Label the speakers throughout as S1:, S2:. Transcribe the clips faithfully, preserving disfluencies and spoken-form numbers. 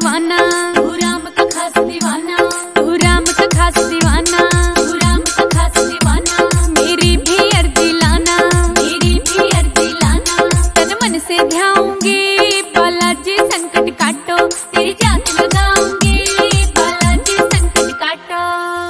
S1: दीवाना, तू राम का खास दीवाना, तू राम का खास दीवाना, तू राम का खास दीवाना। मेरी भी अर्जी लाना, मेरी भी अर्जी लाना, तन मन से ध्याऊंगी बालाजी संकट काटो, तेरी जात लगाऊंगी बालाजी संकट काटो।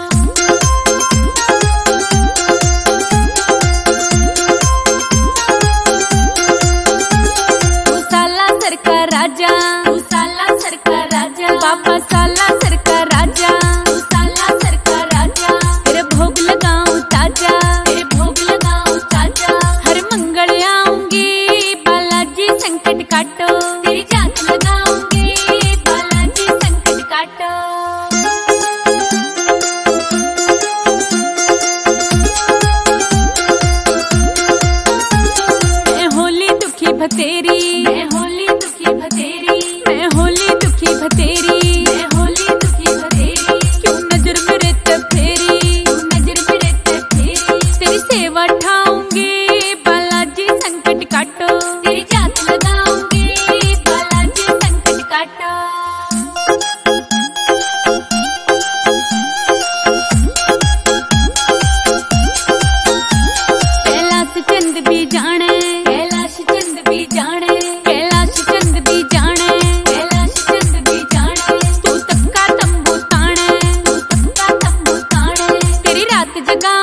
S1: तू साला सर का राजा, तू साला सर का राजा, पापा साला सर का राजा, तू साला सर का राजा। तेरे भोग लगाऊं ताजा, तेरे भोग लगाऊं ताजा, हर मंगल आऊंगी बालाजी संकट काटो, तेरी जात लगाऊंगी बालाजी संकट काटो। मैं होली दुखी भतेरी, मैं होली दुखी भतेरी, मैं होली दुखी भतेरी, मैं होली दुखी भतेरी। क्यों नजर मेरे ते फेरी, क्यों नजर मेरे ते फेरी। तेरी सेवा ठाऊंगी बालाजी संकट काटो, तेरी जात लगाऊंगी बालाजी संकट काटो। कैलाश चंद भी जाने, कैलाश चंद भी जाने, कैलाश चंद भी जाने, कैलाश चंद भी जाने। तू तक्का तंबू ताने, तू तक्का तंबू ताने, तेरी रात जगा